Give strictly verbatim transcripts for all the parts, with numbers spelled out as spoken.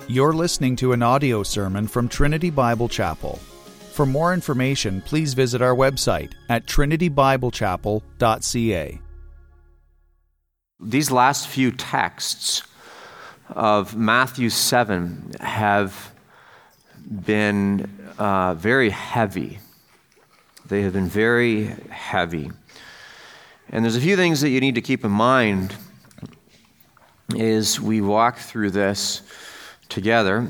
You're listening to an audio sermon from Trinity Bible Chapel. For more information, please visit our website at trinity bible chapel dot c a. These last few texts of Matthew seven have been uh, very heavy. They have been very heavy. And there's a few things that you need to keep in mind as we walk through this together.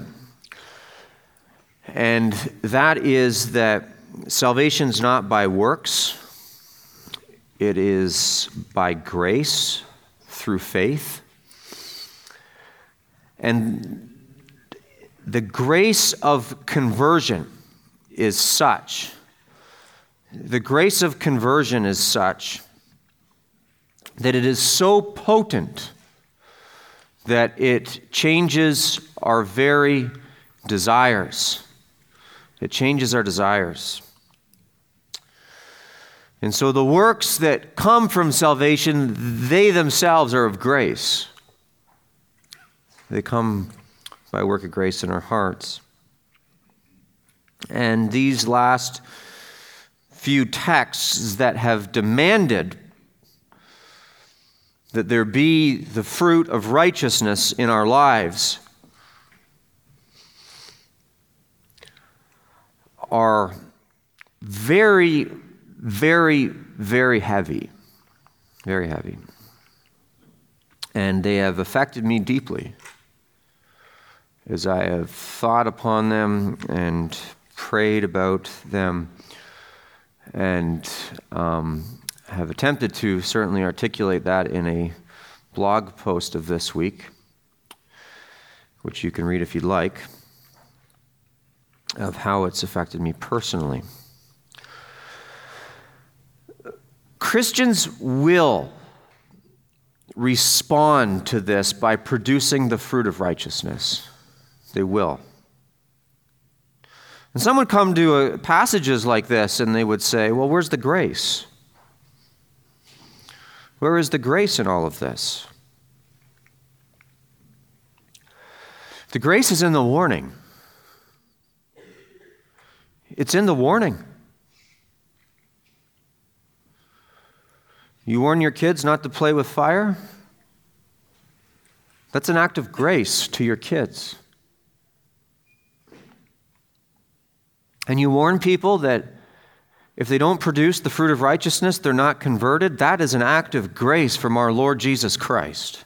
And that is that salvation's not by works. It is by grace through faith. And the grace of conversion is such, the grace of conversion is such that it is so potent that it changes our very desires. It changes our desires. And so the works that come from salvation, they themselves are of grace. They come by work of grace in our hearts. And these last few texts that have demanded that there be the fruit of righteousness in our lives are very, very, very heavy. Very heavy. And they have affected me deeply as I have thought upon them and prayed about them and um, have attempted to certainly articulate that in a blog post of this week, which you can read if you'd like, of how it's affected me personally. Christians will respond to this by producing the fruit of righteousness. They will. And some would come to uh, passages like this and they would say, well, where's the grace? Where is the grace in all of this? The grace is in the warning. It's in the warning. You warn your kids not to play with fire? That's an act of grace to your kids. And you warn people that if they don't produce the fruit of righteousness, they're not converted. That is an act of grace from our Lord Jesus Christ.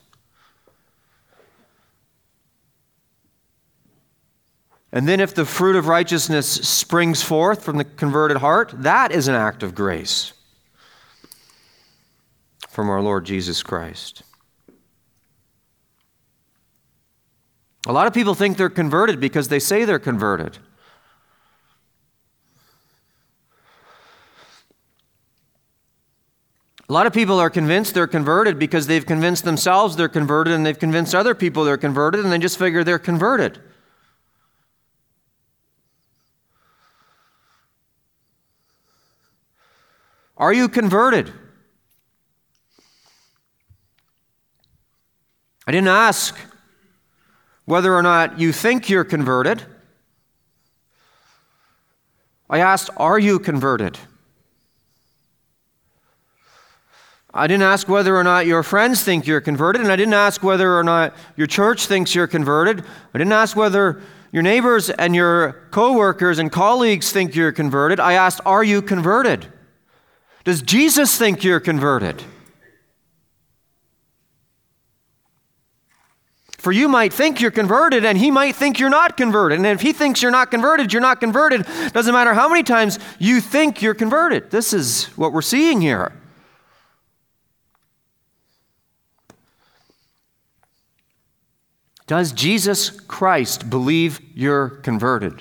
And then if the fruit of righteousness springs forth from the converted heart, that is an act of grace from our Lord Jesus Christ. A lot of people think they're converted because they say they're converted. A lot of people are convinced they're converted because they've convinced themselves they're converted and they've convinced other people they're converted and they just figure they're converted. Are you converted? I didn't ask whether or not you think you're converted. I asked, are you converted? I didn't ask whether or not your friends think you're converted, and I didn't ask whether or not your church thinks you're converted. I didn't ask whether your neighbors and your co-workers and colleagues think you're converted. I asked, are you converted? Does Jesus think you're converted? For you might think you're converted, and he might think you're not converted. And if he thinks you're not converted, you're not converted. Doesn't matter how many times you think you're converted. This is what we're seeing here. Does Jesus Christ believe you're converted?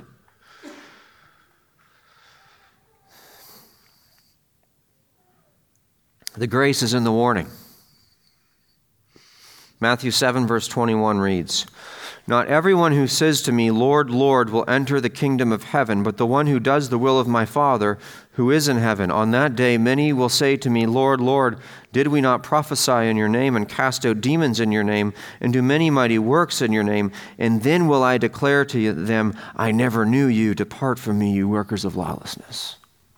The grace is in the warning. Matthew seven, verse twenty-one reads, Not everyone who says to me, 'Lord, Lord,' will enter the kingdom of heaven, but the one who does the will of my Father who is in heaven. On that day many will say to me, 'Lord, Lord, did we not prophesy in your name and cast out demons in your name and do many mighty works in your name?' And then will I declare to them, 'I never knew you. Depart from me, you workers of lawlessness.'"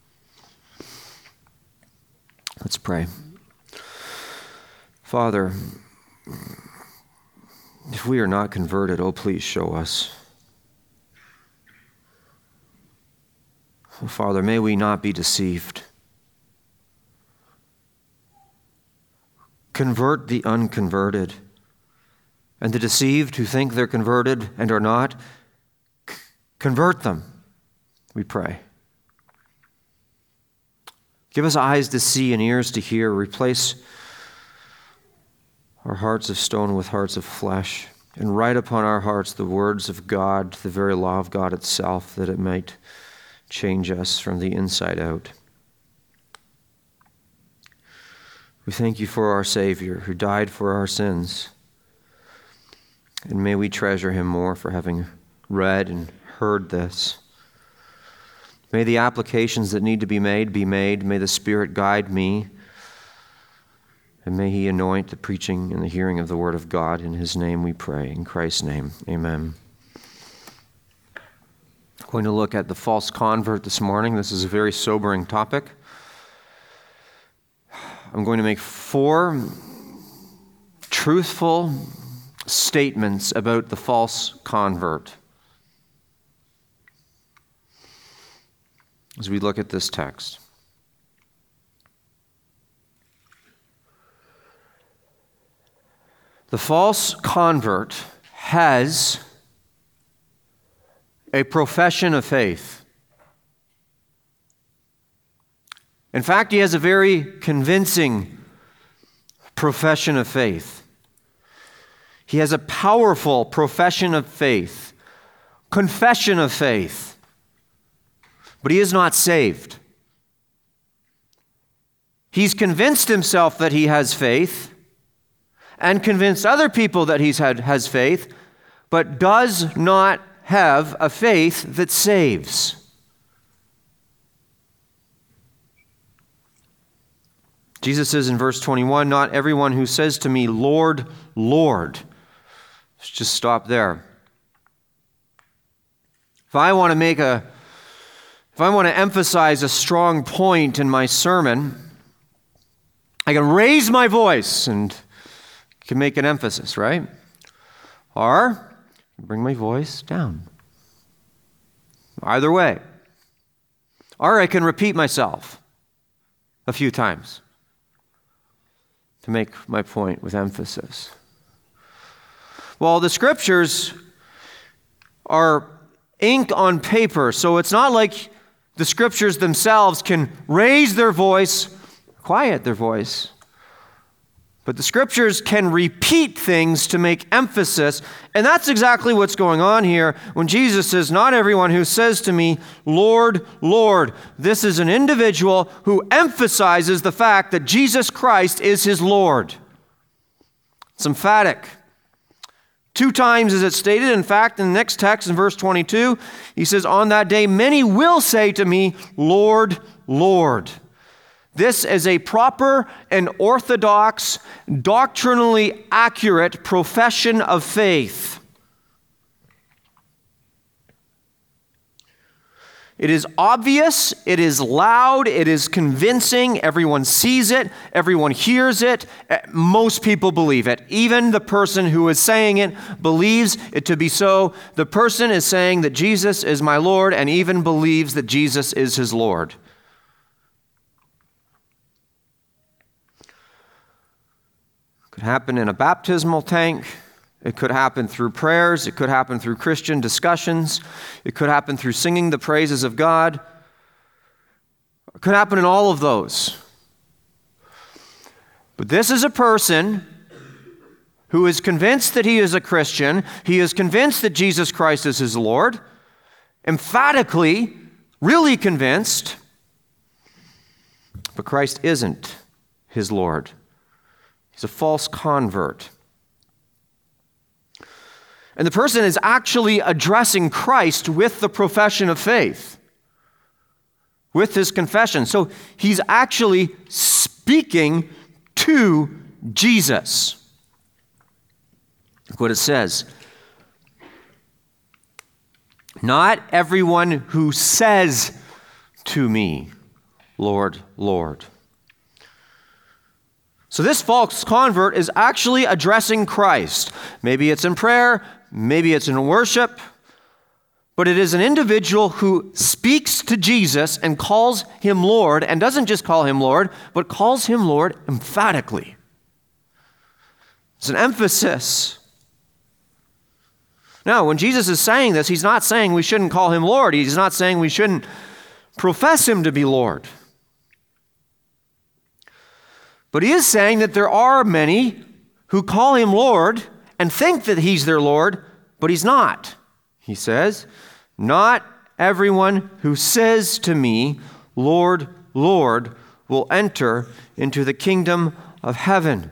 Let's pray. Father, if we are not converted, oh, please show us. Oh, Father, may we not be deceived. Convert the unconverted, and the deceived who think they're converted and are not, c- convert them, we pray. Give us eyes to see and ears to hear. Replace our hearts of stone with hearts of flesh, and write upon our hearts the words of God, the very law of God itself, that it might change us from the inside out. We thank you for our Savior who died for our sins, and may we treasure him more for having read and heard this. May the applications that need to be made be made. May the Spirit guide me. And may he anoint the preaching and the hearing of the word of God. In his name we pray. In Christ's name, amen. I'm going to look at the false convert this morning. This is a very sobering topic. I'm going to make four truthful statements about the false convert as we look at this text. The false convert has a profession of faith. In fact, he has a very convincing profession of faith. He has a powerful profession of faith, confession of faith, but he is not saved. He's convinced himself that he has faith, and convince other people that he has faith, but does not have a faith that saves. Jesus says in verse twenty-one, "Not everyone who says to me, 'Lord, Lord.'" Let's just stop there. If I want to make a, if I want to emphasize a strong point in my sermon, I can raise my voice and can make an emphasis, right? Or bring my voice down. Either way. Or I can repeat myself a few times to make my point with emphasis. Well, the scriptures are ink on paper, so it's not like the scriptures themselves can raise their voice, quiet their voice. But the scriptures can repeat things to make emphasis, and that's exactly what's going on here when Jesus says, "Not everyone who says to me, 'Lord, Lord.'" This is an individual who emphasizes the fact that Jesus Christ is his Lord. It's emphatic. Two times is it stated. In fact, in the next text, in verse twenty-two, he says, "On that day many will say to me, 'Lord, Lord.'" This is a proper and orthodox, doctrinally accurate profession of faith. It is obvious, it is loud, it is convincing, everyone sees it, everyone hears it, most people believe it. Even the person who is saying it believes it to be so. The person is saying that Jesus is my Lord and even believes that Jesus is his Lord. It could happen in a baptismal tank. It could happen through prayers. It could happen through Christian discussions. It could happen through singing the praises of God. It could happen in all of those. But this is a person who is convinced that he is a Christian. He is convinced that Jesus Christ is his Lord. Emphatically, really convinced. But Christ isn't his Lord. He's a false convert. And the person is actually addressing Christ with the profession of faith, with his confession. So he's actually speaking to Jesus. Look what it says. Not everyone who says to me, Lord, Lord. So this false convert is actually addressing Christ. Maybe it's in prayer, maybe it's in worship, but it is an individual who speaks to Jesus and calls him Lord, and doesn't just call him Lord, but calls him Lord emphatically. It's an emphasis. Now, when Jesus is saying this, he's not saying we shouldn't call him Lord. He's not saying we shouldn't profess him to be Lord. But he is saying that there are many who call him Lord and think that he's their Lord, but he's not. He says, not everyone who says to me, Lord, Lord, will enter into the kingdom of heaven.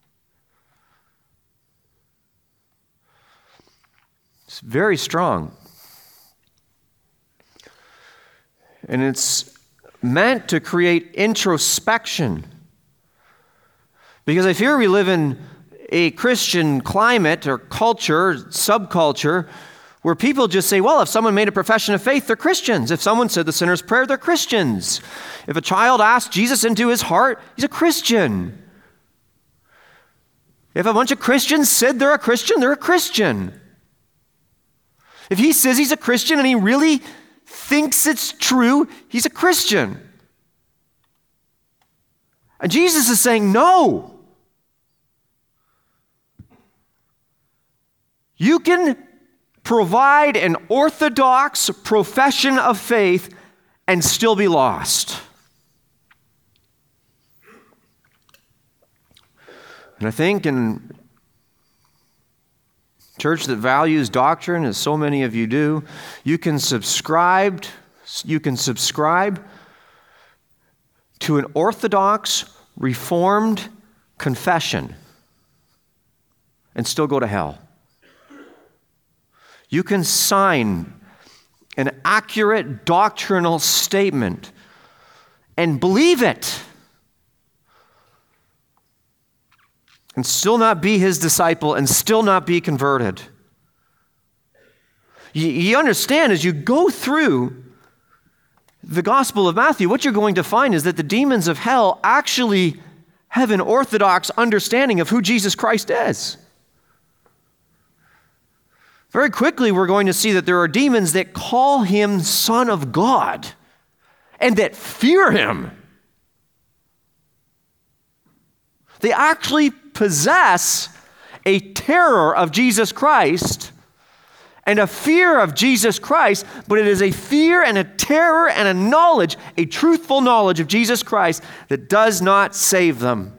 It's very strong. And it's meant to create introspection. Because I fear we live in a Christian climate or culture, subculture, where people just say, well, if someone made a profession of faith, they're Christians. If someone said the sinner's prayer, they're Christians. If a child asked Jesus into his heart, he's a Christian. If a bunch of Christians said they're a Christian, they're a Christian. If he says he's a Christian and he really thinks it's true, he's a Christian. And Jesus is saying, no. You can provide an orthodox profession of faith and still be lost. And I think in a church that values doctrine, as so many of you do, you can subscribe, you can subscribe to an orthodox, reformed confession and still go to hell. You can sign an accurate doctrinal statement and believe it and still not be his disciple and still not be converted. You, you understand, as you go through the Gospel of Matthew, what you're going to find is that the demons of hell actually have an orthodox understanding of who Jesus Christ is. Very quickly, we're going to see that there are demons that call him Son of God and that fear him. They actually possess a terror of Jesus Christ and a fear of Jesus Christ, but it is a fear and a terror and a knowledge, a truthful knowledge of Jesus Christ that does not save them.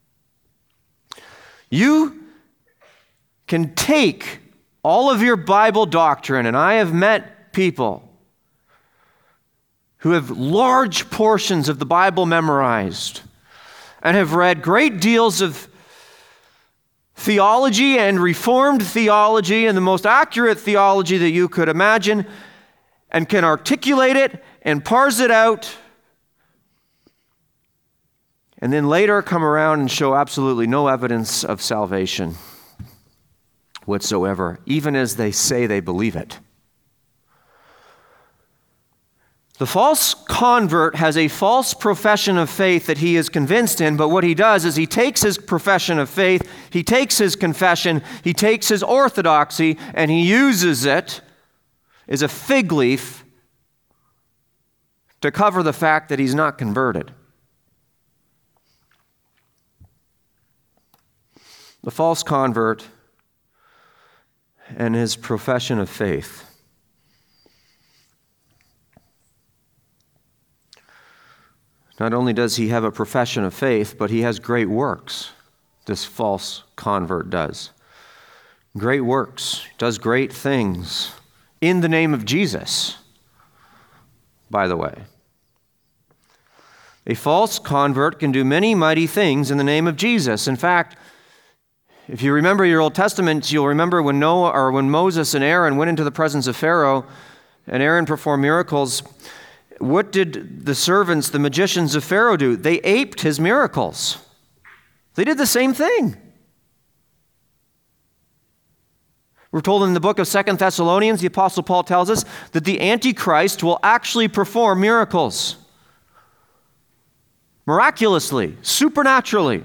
You can take all of your Bible doctrine, and I have met people who have large portions of the Bible memorized and have read great deals of theology and Reformed theology and the most accurate theology that you could imagine, and can articulate it and parse it out, and then later come around and show absolutely no evidence of salvation whatsoever, even as they say they believe it. The false convert has a false profession of faith that he is convinced in, but what he does is he takes his profession of faith, he takes his confession, he takes his orthodoxy, and he uses it as a fig leaf to cover the fact that he's not converted. The false convert and his profession of faith. Not only does he have a profession of faith, but he has great works. This false convert does. Great works, does great things in the name of Jesus, by the way. A false convert can do many mighty things in the name of Jesus. In fact, If you remember your Old Testament, you'll remember when Noah or when Moses and Aaron went into the presence of Pharaoh and Aaron performed miracles. What did the servants, the magicians of Pharaoh do? They aped his miracles. They did the same thing. We're told in the book of Second Thessalonians, the Apostle Paul tells us that the Antichrist will actually perform miracles. Miraculously, supernaturally.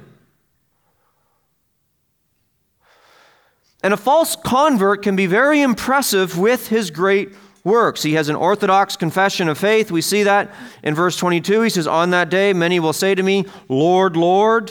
And a false convert can be very impressive with his great works. He has an orthodox confession of faith. We see that in verse twenty-two. He says, "On that day, many will say to me, 'Lord, Lord.'"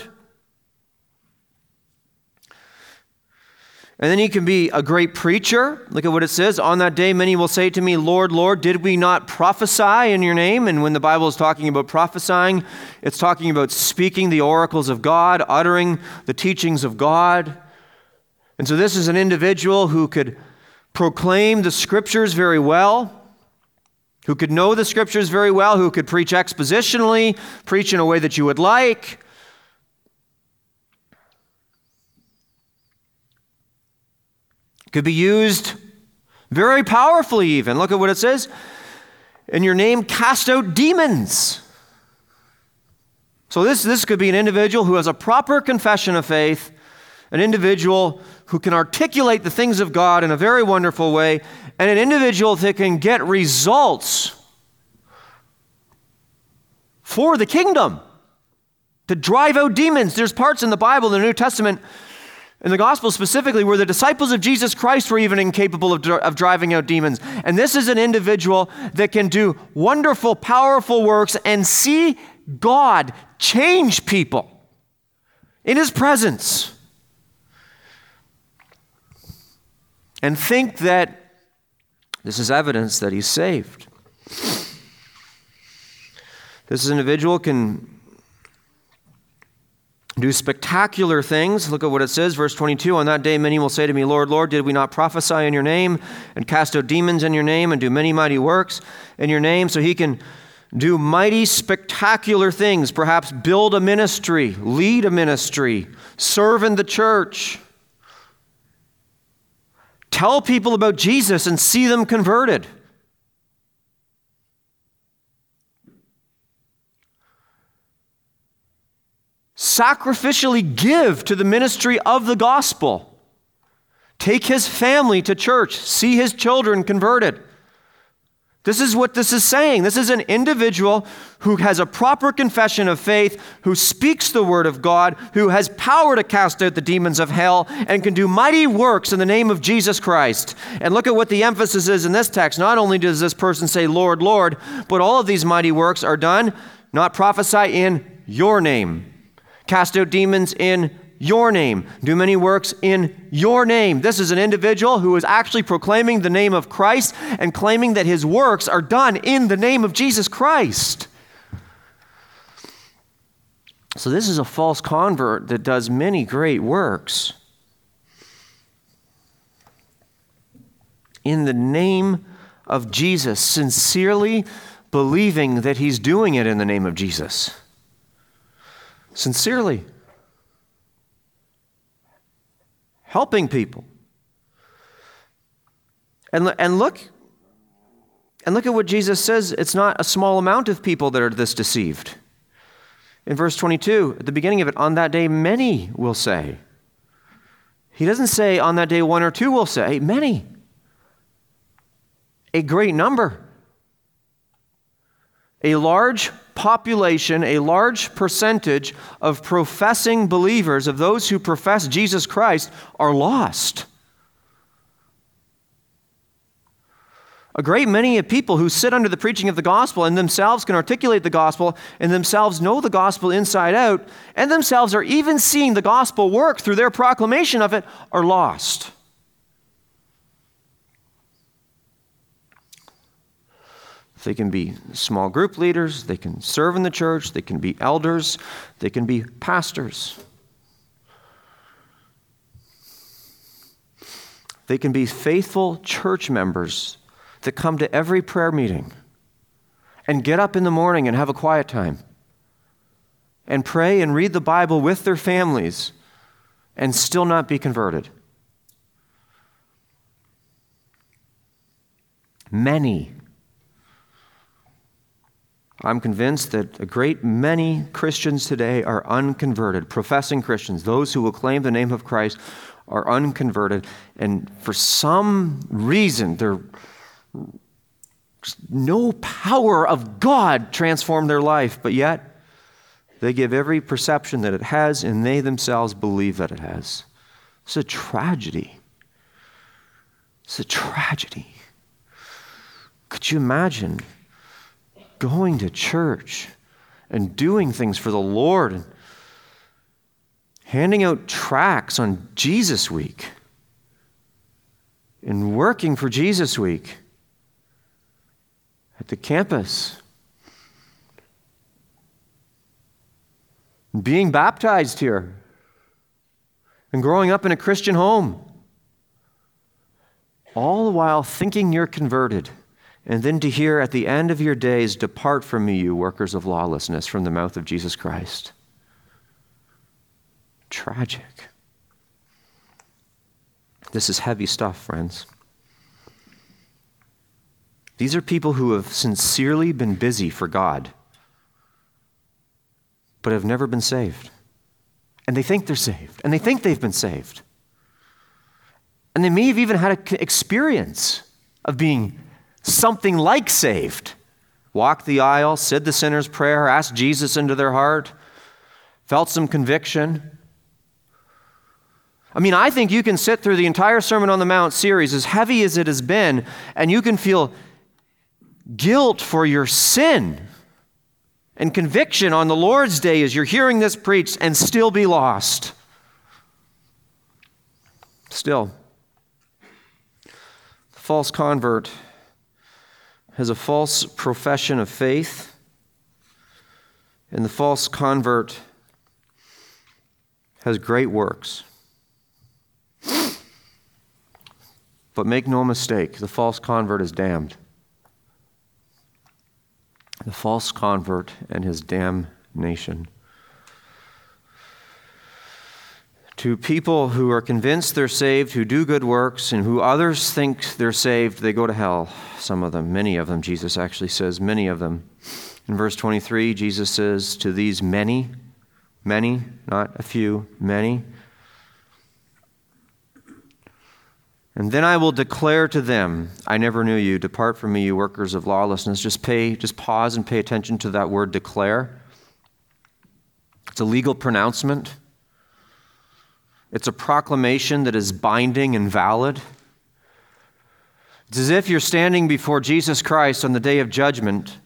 And then he can be a great preacher. Look at what it says. "On that day, many will say to me, 'Lord, Lord, did we not prophesy in your name?'" And when the Bible is talking about prophesying, it's talking about speaking the oracles of God, uttering the teachings of God. And so this is an individual who could proclaim the Scriptures very well, who could know the Scriptures very well, who could preach expositionally, preach in a way that you would like. Could be used very powerfully even. Look at what it says. "In your name cast out demons." So this, this could be an individual who has a proper confession of faith, an individual who can articulate the things of God in a very wonderful way, and an individual that can get results for the kingdom, to drive out demons. There's parts in the Bible, in the New Testament, in the gospel specifically, where the disciples of Jesus Christ were even incapable of, dri- of driving out demons. And this is an individual that can do wonderful, powerful works and see God change people in his presence. And think that this is evidence that he's saved. This individual can do spectacular things. Look at what it says, verse twenty-two. "On that day many will say to me, 'Lord, Lord, did we not prophesy in your name and cast out demons in your name and do many mighty works in your name?'" So he can do mighty, spectacular things, perhaps build a ministry, lead a ministry, serve in the church, tell people about Jesus and see them converted. Sacrificially give to the ministry of the gospel. Take his family to church. See his children converted. This is what this is saying. This is an individual who has a proper confession of faith, who speaks the word of God, who has power to cast out the demons of hell, and can do mighty works in the name of Jesus Christ. And look at what the emphasis is in this text. Not only does this person say, "Lord, Lord," but all of these mighty works are done, not prophesy in your name. Cast out demons in your name. Do many works in your name. This is an individual who is actually proclaiming the name of Christ and claiming that his works are done in the name of Jesus Christ. So this is a false convert that does many great works in the name of Jesus, sincerely believing that he's doing it in the name of Jesus. Sincerely. Helping people. And, and look, and look at what Jesus says. It's not a small amount of people that are this deceived. In verse twenty-two, at the beginning of it, "On that day many will say." He doesn't say on that day one or two will say, many. A great number. A large population, a large percentage of professing believers, of those who profess Jesus Christ, are lost. A great many of people who sit under the preaching of the gospel and themselves can articulate the gospel and themselves know the gospel inside out and themselves are even seeing the gospel work through their proclamation of it are lost. They can be small group leaders, they can serve in the church, they can be elders, they can be pastors. They can be faithful church members that come to every prayer meeting and get up in the morning and have a quiet time and pray and read the Bible with their families and still not be converted. Many. I'm convinced that a great many Christians today are unconverted, professing Christians. Those who will claim the name of Christ are unconverted, and for some reason, their no power of God transformed their life, but yet they give every perception that it has, and they themselves believe that it has. It's a tragedy. It's a tragedy. Could you imagine going to church and doing things for the Lord and handing out tracts on Jesus Week and working for Jesus Week at the campus, and being baptized here and growing up in a Christian home, all the while thinking you're converted, and then to hear at the end of your days, "Depart from me, you workers of lawlessness," from the mouth of Jesus Christ. Tragic. This is heavy stuff, friends. These are people who have sincerely been busy for God, but have never been saved. And they think they're saved, and they think they've been saved. And they may have even had an experience of being something like saved. Walked the aisle, said the sinner's prayer, asked Jesus into their heart, felt some conviction. I mean, I think you can sit through the entire Sermon on the Mount series, as heavy as it has been, and you can feel guilt for your sin and conviction on the Lord's Day as you're hearing this preached, and still be lost. Still, the false convert has a false profession of faith, and the false convert has great works. But make no mistake, the false convert is damned. The false convert and his damnation. To people who are convinced they're saved, who do good works, and who others think they're saved, they go to hell. Some of them, many of them, Jesus actually says, many of them. In verse twenty-three, Jesus says, to these many, many, not a few, many, and then I will declare to them, I never knew you. Depart from me, you workers of lawlessness. Just pay, just pause and pay attention to that word declare. It's a legal pronouncement. It's a proclamation that is binding and valid. It's as if you're standing before Jesus Christ on the day of judgment,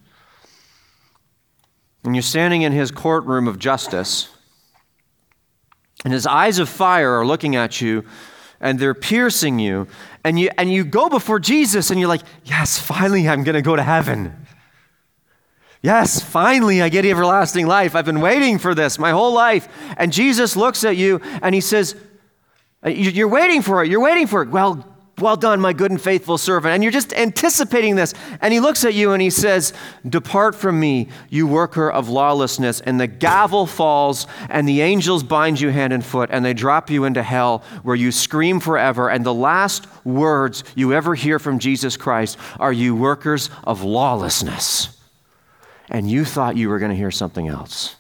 and you're standing in his courtroom of justice, and his eyes of fire are looking at you, and they're piercing you, and you and you go before Jesus, and you're like, yes, finally I'm going to go to heaven. Yes, finally I get everlasting life. I've been waiting for this my whole life. And Jesus looks at you and he says, you're waiting for it. You're waiting for it. Well, well done, my good and faithful servant. And you're just anticipating this. And he looks at you and he says, depart from me, you worker of lawlessness. And the gavel falls and the angels bind you hand and foot and they drop you into hell where you scream forever. And the last words you ever hear from Jesus Christ are, you workers of lawlessness. And you thought you were going to hear something else.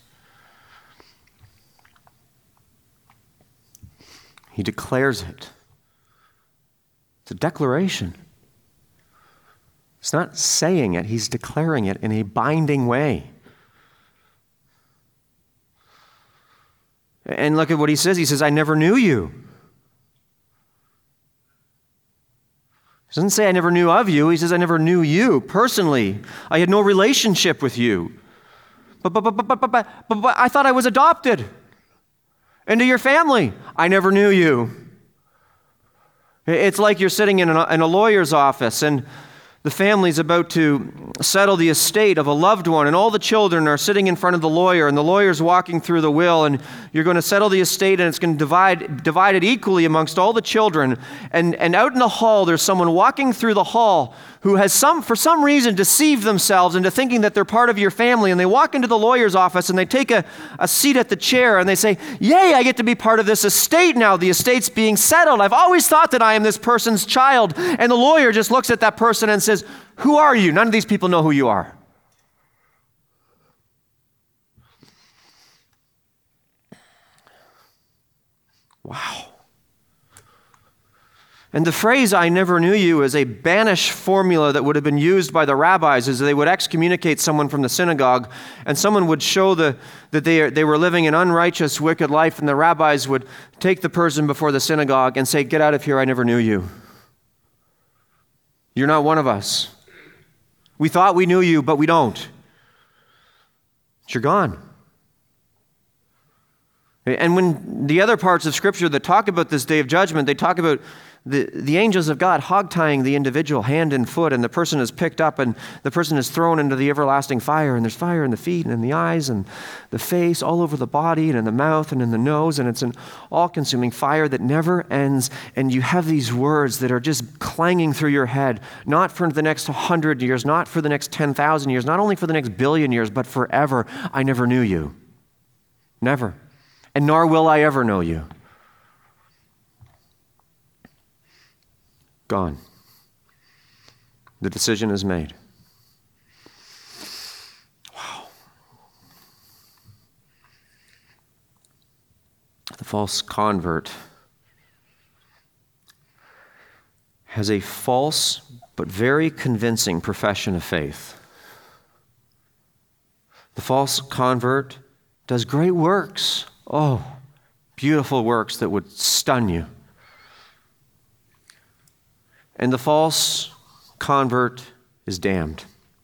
He declares it. It's a declaration. It's not saying it, he's declaring it in a binding way. And look at what he says. He says, I never knew you. He doesn't say I never knew of you. He says I never knew you personally. I had no relationship with you. But, but, but, but, but, but, but, but I thought I was adopted into your family. I never knew you. It's like you're sitting in a, in a lawyer's office and the family's about to settle the estate of a loved one, and all the children are sitting in front of the lawyer, and the lawyer's walking through the will, and you're going to settle the estate, and it's going to divide divide it equally amongst all the children. And, and out in the hall, there's someone walking through the hall who has some, for some reason, deceived themselves into thinking that they're part of your family, and they walk into the lawyer's office and they take a, a seat at the chair and they say, yay, I get to be part of this estate now. The estate's being settled. I've always thought that I am this person's child. And the lawyer just looks at that person and says, who are you? None of these people know who you are. Wow. And the phrase, I never knew you, is a banished formula that would have been used by the rabbis as they would excommunicate someone from the synagogue, and someone would show the, that they, they were living an unrighteous, wicked life, and the rabbis would take the person before the synagogue and say, get out of here, I never knew you. You're not one of us. We thought we knew you, but we don't. You're gone. And when the other parts of Scripture that talk about this day of judgment, they talk about the, the angels of God hog-tying the individual hand and foot, and the person is picked up and the person is thrown into the everlasting fire, and there's fire in the feet and in the eyes and the face, all over the body and in the mouth and in the nose, and it's an all-consuming fire that never ends. And you have these words that are just clanging through your head, not for the next hundred years, not for the next ten thousand years, not only for the next billion years, but forever. I never knew you. Never. And nor will I ever know you. Gone. The decision is made. Wow. The false convert has a false but very convincing profession of faith. The false convert does great works. Oh, beautiful works that would stun you. And the false convert is damned.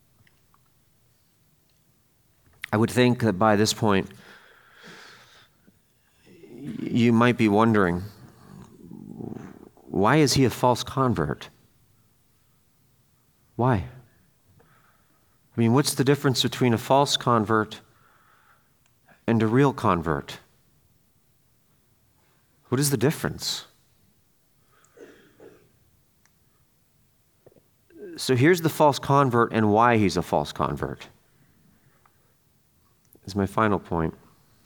I would think that by this point, you might be wondering, why is he a false convert? Why? I mean, what's the difference between a false convert and a real convert? What is the difference? So here's the false convert and why he's a false convert. This is my final point.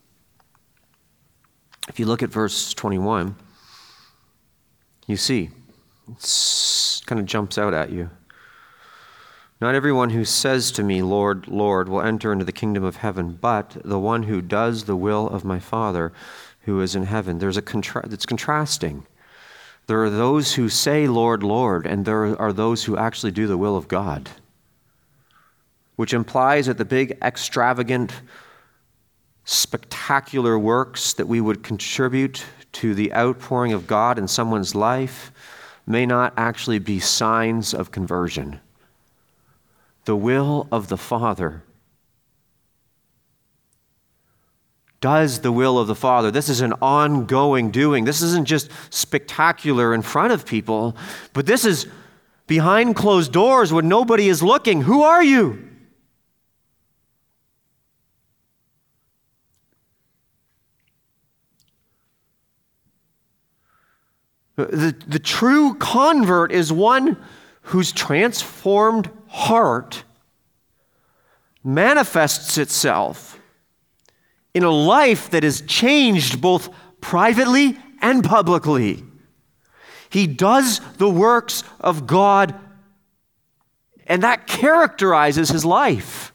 If you look at verse twenty-one, you see, it kind of jumps out at you. Not everyone who says to me, Lord, Lord, will enter into the kingdom of heaven, but the one who does the will of my Father who is in heaven. There's a contra- it's contrasting. There are those who say, Lord, Lord, and there are those who actually do the will of God, which implies that the big, extravagant, spectacular works that we would contribute to the outpouring of God in someone's life may not actually be signs of conversion. The will of the Father does the will of the Father. This is an ongoing doing. This isn't just spectacular in front of people, but this is behind closed doors when nobody is looking. Who are you? The, the true convert is one whose transformed heart manifests itself in a life that is changed both privately and publicly. He does the works of God, and that characterizes his life.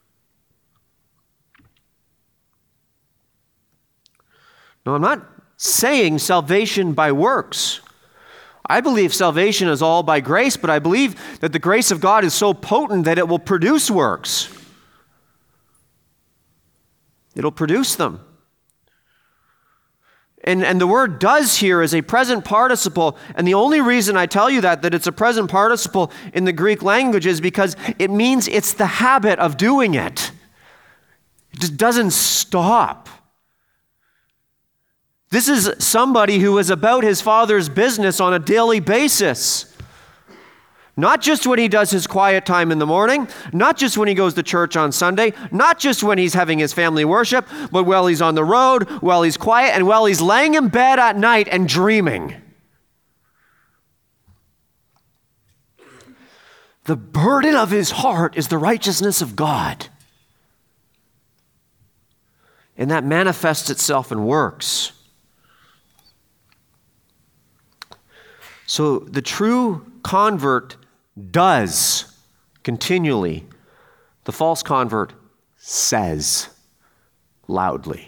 No, I'm not saying salvation by works. I believe salvation is all by grace, but I believe that the grace of God is so potent that it will produce works. It'll produce them. And, and the word does here is a present participle, and the only reason I tell you that, that it's a present participle in the Greek language is because it means it's the habit of doing it. It just doesn't stop. This is somebody who is about his Father's business on a daily basis. Not just when he does his quiet time in the morning, not just when he goes to church on Sunday, not just when he's having his family worship, but while he's on the road, while he's quiet, and while he's laying in bed at night and dreaming. the burden of his heart is the righteousness of God. And that manifests itself in works. So the true convert does continually. The false convert says loudly.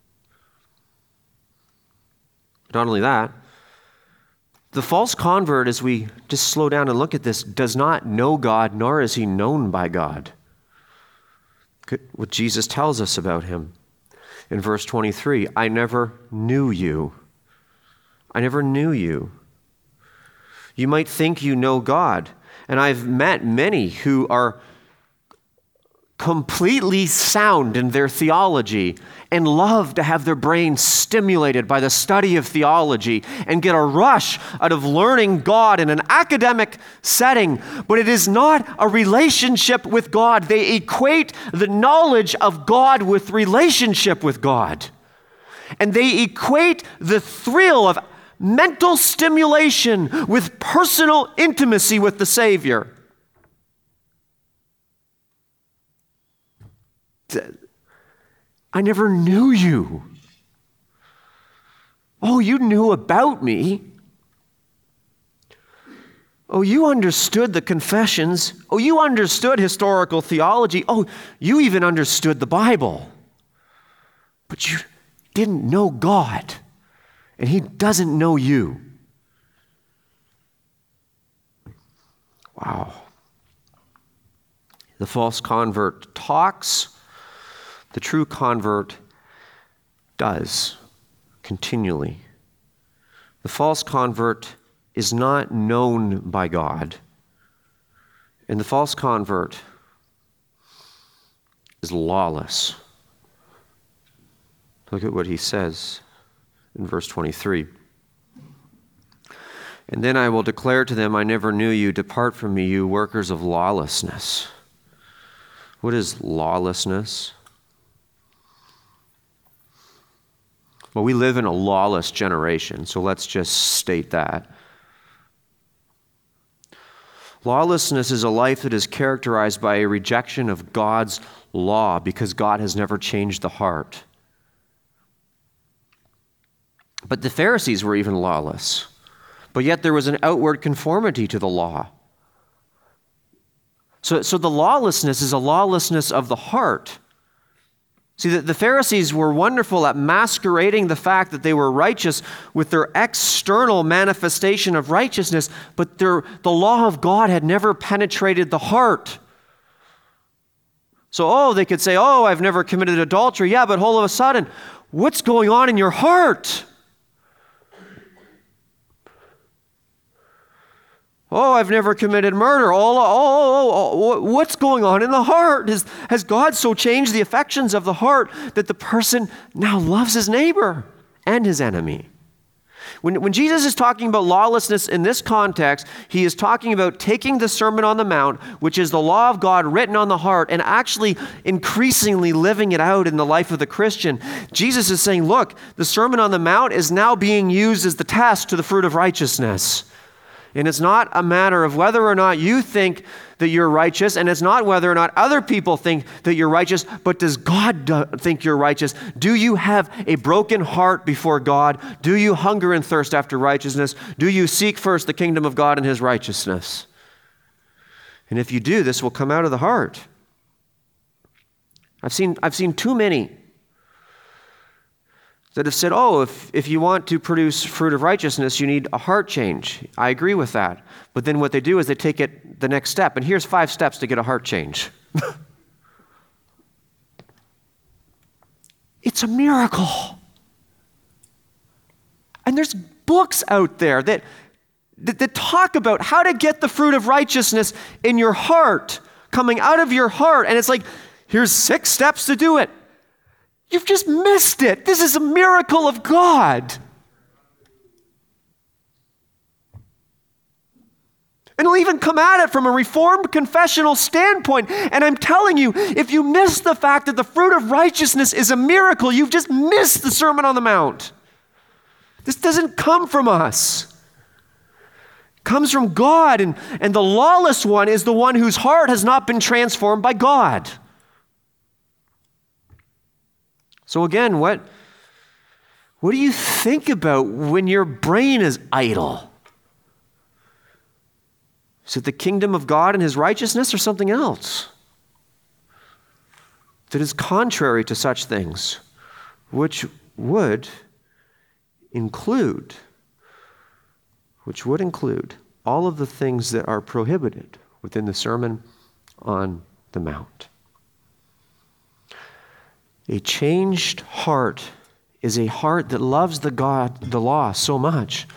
Not only that, the false convert, as we just slow down and look at this, does not know God, nor is he known by God. What Jesus tells us about him in verse twenty-three, I never knew you. I never knew you. You might think you know God, and I've met many who are completely sound in their theology and love to have their brains stimulated by the study of theology and get a rush out of learning God in an academic setting, but it is not a relationship with God. They equate the knowledge of God with relationship with God. And they equate the thrill of mental stimulation with personal intimacy with the Savior. I never knew you. Oh, you knew about me. Oh, you understood the confessions. Oh, you understood historical theology. Oh, you even understood the Bible. But you didn't know God, and he doesn't know you. Wow. The false convert talks. The true convert does continually. The false convert is not known by God. And the false convert is lawless. Look at what he says in verse twenty-three. And then I will declare to them, I never knew you. Depart from me, you workers of lawlessness. What is lawlessness? Well, we live in a lawless generation, so let's just state that. Lawlessness is a life that is characterized by a rejection of God's law because God has never changed the heart. But the Pharisees were even lawless, but yet there was an outward conformity to the law. So, so the lawlessness is a lawlessness of the heart. See, the, the Pharisees were wonderful at masquerading the fact that they were righteous with their external manifestation of righteousness, but their, the law of God had never penetrated the heart. So, oh, they could say, oh, I've never committed adultery. Yeah, but all of a sudden, what's going on in your heart? Oh, I've never committed murder. Oh, oh, oh, oh, what's going on in the heart? Has, has God so changed the affections of the heart that the person now loves his neighbor and his enemy? When, when Jesus is talking about lawlessness in this context, he is talking about taking the Sermon on the Mount, which is the law of God written on the heart, and actually increasingly living it out in the life of the Christian. Jesus is saying, look, the Sermon on the Mount is now being used as the test to the fruit of righteousness. And it's not a matter of whether or not you think that you're righteous, and it's not whether or not other people think that you're righteous, but does God do, think you're righteous? Do you have a broken heart before God? Do you hunger and thirst after righteousness? Do you seek first the kingdom of God and his righteousness? And if you do, this will come out of the heart. I've seen, I've seen too many that have said, oh, if, if you want to produce fruit of righteousness, you need a heart change. I agree with that. But then what they do is they take it the next step. And here's five steps to get a heart change. It's a miracle. And there's books out there that, that, that talk about how to get the fruit of righteousness in your heart, coming out of your heart. And it's like, here's six steps to do it. You've just missed it. This is a miracle of God. And it'll even come at it from a Reformed confessional standpoint. And I'm telling you, if you miss the fact that the fruit of righteousness is a miracle, you've just missed the Sermon on the Mount. This doesn't come from us. comes from God, and, and the lawless one is the one whose heart has not been transformed by God. So again, what, what do you think about when your brain is idle? Is it the kingdom of God and his righteousness, or something else that is contrary to such things, which would include, which would include all of the things that are prohibited within the Sermon on the Mount? A changed heart is a heart that loves the God, the law so much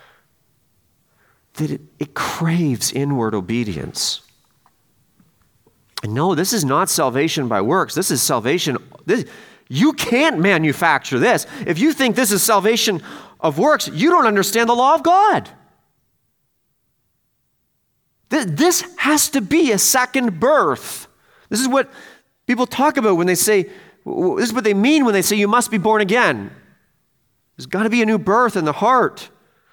that it, it craves inward obedience. And no, this is not salvation by works. This is salvation. This, you can't manufacture this. If you think this is salvation of works, you don't understand the law of God. This has to be a second birth. This is what people talk about when they say, this is what they mean when they say you must be born again. There's got to be a new birth in the heart.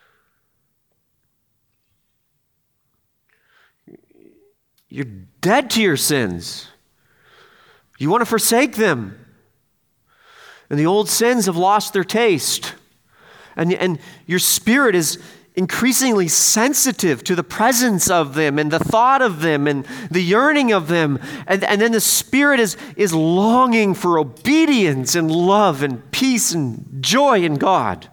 You're dead to your sins. You want to forsake them. And the old sins have lost their taste. And, and your spirit is increasingly sensitive to the presence of them and the thought of them and the yearning of them. And, and then the spirit is, is longing for obedience and love and peace and joy in God.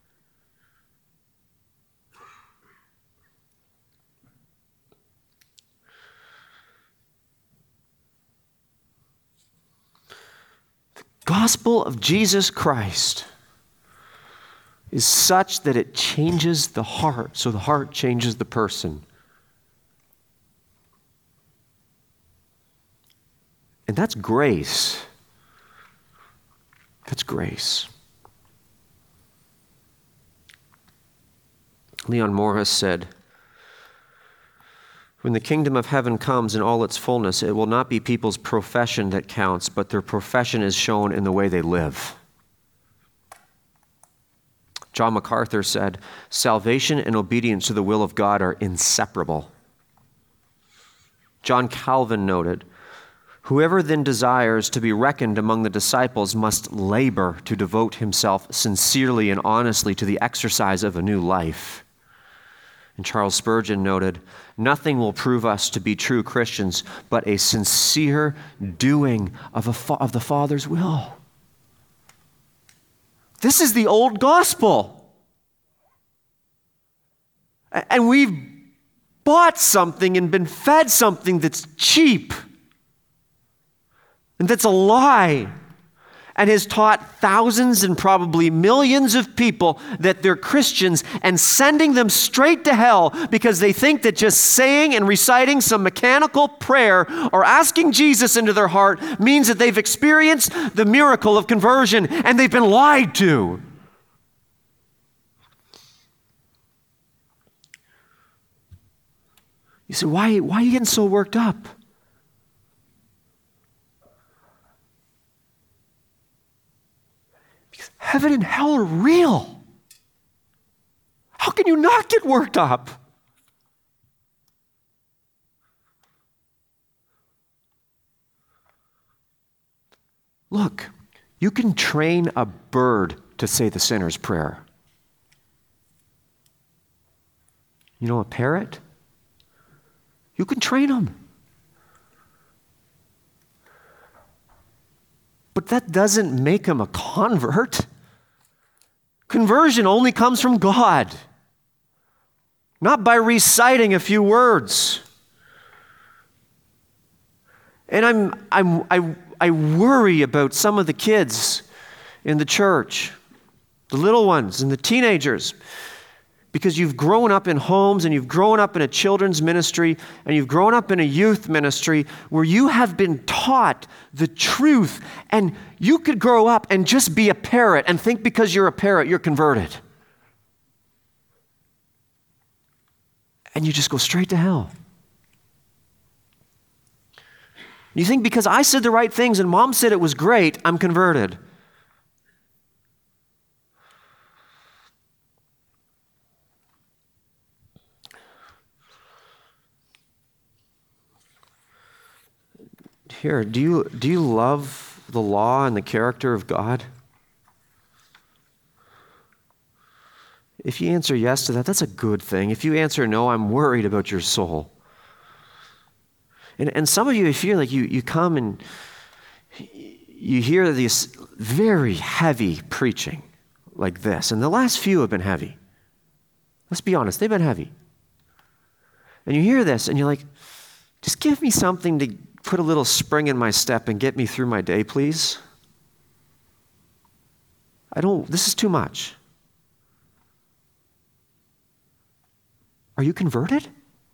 The gospel of Jesus Christ is such that it changes the heart, so the heart changes the person. And that's grace. That's grace. Leon Morris said, "When the kingdom of heaven comes in all its fullness, it will not be people's profession that counts, but their profession is shown in the way they live." John MacArthur said, "Salvation and obedience to the will of God are inseparable." John Calvin noted, "Whoever then desires to be reckoned among the disciples must labor to devote himself sincerely and honestly to the exercise of a new life." And Charles Spurgeon noted, "Nothing will prove us to be true Christians but a sincere doing of, a fa- of the Father's will." This is the old gospel. And we've bought something and been fed something that's cheap and that's a lie, and has taught thousands and probably millions of people that they're Christians and sending them straight to hell because they think that just saying and reciting some mechanical prayer or asking Jesus into their heart means that they've experienced the miracle of conversion, and they've been lied to. You say, why, why are you getting so worked up? Heaven and hell are real. How can you not get worked up? Look, you can train a bird to say the sinner's prayer. You know a parrot? You can train them. But that doesn't make him a convert. Conversion only comes from God, not by reciting a few words. And I'm, I'm, I, I worry about some of the kids in the church, the little ones and the teenagers, because you've grown up in homes and you've grown up in a children's ministry and you've grown up in a youth ministry where you have been taught the truth, and you could grow up and just be a parrot and think because you're a parrot, you're converted. And you just go straight to hell. You think because I said the right things and mom said it was great, I'm converted. Here, do you, do you love the law and the character of God? If you answer yes to that, that's a good thing. If you answer no, I'm worried about your soul. And, and some of you, I feel like you, you come and you hear this very heavy preaching like this. And the last few have been heavy. Let's be honest, they've been heavy. And you hear this and you're like, just give me something to put a little spring in my step and get me through my day, please. I don't, this is too much. Are you converted?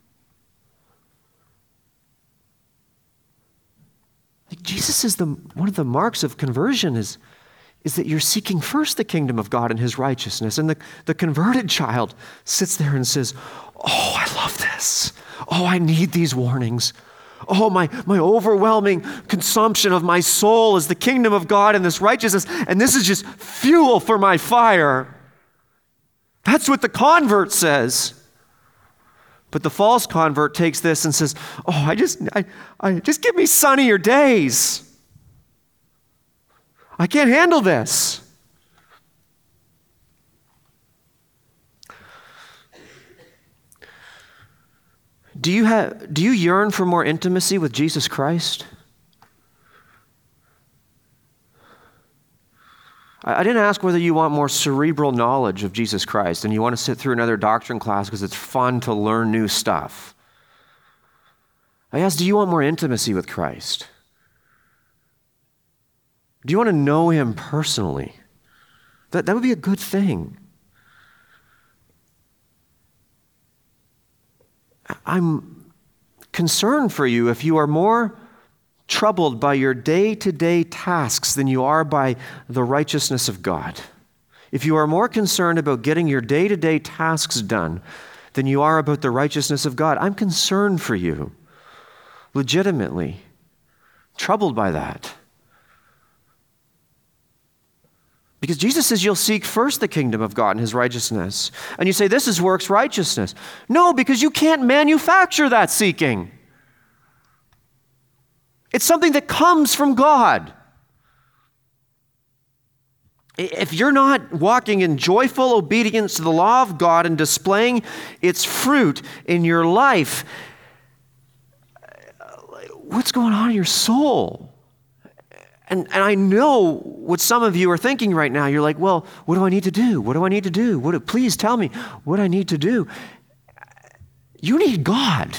Like Jesus is the one of the marks of conversion is, is that you're seeking first the kingdom of God and his righteousness. And the, the converted child sits there and says, oh, I love this. Oh, I need these warnings. Oh, my, my overwhelming consumption of my soul is the kingdom of God and this righteousness. And this is just fuel for my fire. That's what the convert says. But the false convert takes this and says, oh, I just, I, I just give me sunnier days. I can't handle this. Do you have, do you yearn for more intimacy with Jesus Christ? I didn't ask whether you want more cerebral knowledge of Jesus Christ and you want to sit through another doctrine class because it's fun to learn new stuff. I asked, do you want more intimacy with Christ? Do you want to know him personally? That, that would be a good thing. I'm concerned for you if you are more troubled by your day-to-day tasks than you are by the righteousness of God. If you are more concerned about getting your day-to-day tasks done than you are about the righteousness of God, I'm concerned for you, legitimately, troubled by that. Because Jesus says you'll seek first the kingdom of God and his righteousness. And you say, this is works righteousness. No, because you can't manufacture that seeking. It's something that comes from God. If you're not walking in joyful obedience to the law of God and displaying its fruit in your life, what's going on in your soul? And, and I know what some of you are thinking right now. You're like, well, what do I need to do? What do I need to do? What do, please tell me what I need to do. You need God.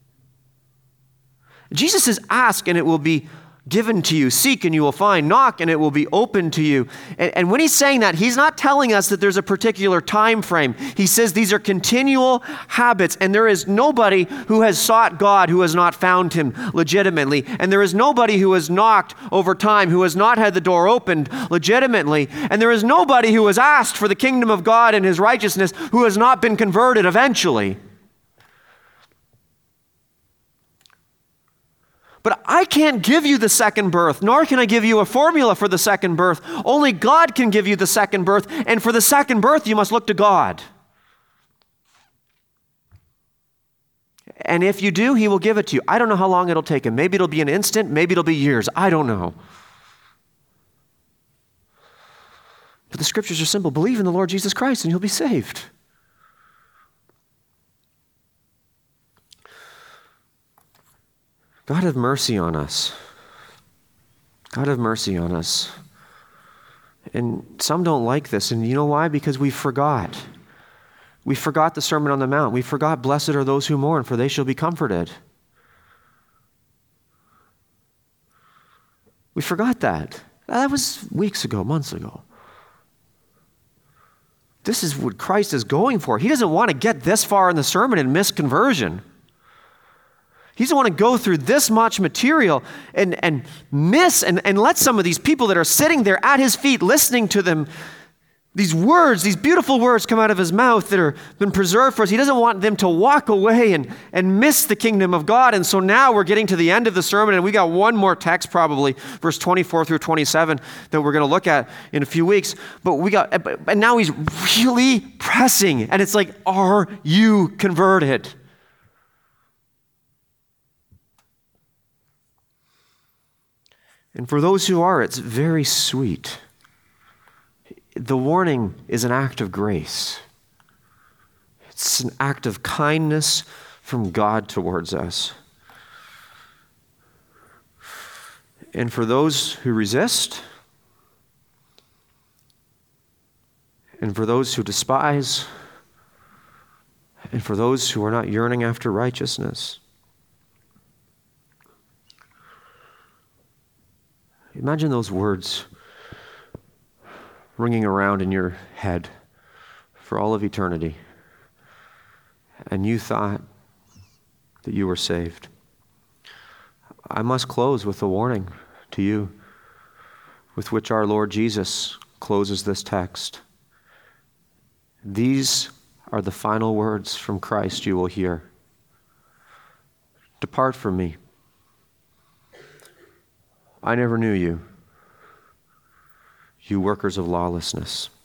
Jesus says, ask and it will be given to you. Seek and you will find. Knock and it will be open to you. And, and when he's saying that, he's not telling us that there's a particular time frame. He says these are continual habits, and there is nobody who has sought God who has not found him legitimately. And there is nobody who has knocked over time who has not had the door opened legitimately. And there is nobody who has asked for the kingdom of God and his righteousness who has not been converted eventually. But I can't give you the second birth, nor can I give you a formula for the second birth. Only God can give you the second birth, and for the second birth, you must look to God. And if you do, he will give it to you. I don't know how long it'll take him. Maybe it'll be an instant, maybe it'll be years. I don't know. But the scriptures are simple. Believe in the Lord Jesus Christ, and you'll be saved. God have mercy on us. God have mercy on us. And some don't like this. And you know why? Because we forgot. We forgot the Sermon on the Mount. We forgot, blessed are those who mourn, for they shall be comforted. We forgot that. That was weeks ago, months ago. This is what Christ is going for. He doesn't want to get this far in the sermon and miss conversion. He doesn't want to go through this much material and, and miss and, and let some of these people that are sitting there at his feet listening to them, these words, these beautiful words come out of his mouth that have been preserved for us. He doesn't want them to walk away and, and miss the kingdom of God. And so now we're getting to the end of the sermon, and we got one more text probably, verse twenty-four through twenty-seven, that we're going to look at in a few weeks. But we got, and now he's really pressing, and it's like, are you converted? And for those who are, it's very sweet. The warning is an act of grace. It's an act of kindness from God towards us. And for those who resist, and for those who despise, and for those who are not yearning after righteousness, imagine those words ringing around in your head for all of eternity, and you thought that you were saved. I must close with a warning to you with which our Lord Jesus closes this text. These are the final words from Christ you will hear. Depart from me. I never knew you, you workers of lawlessness.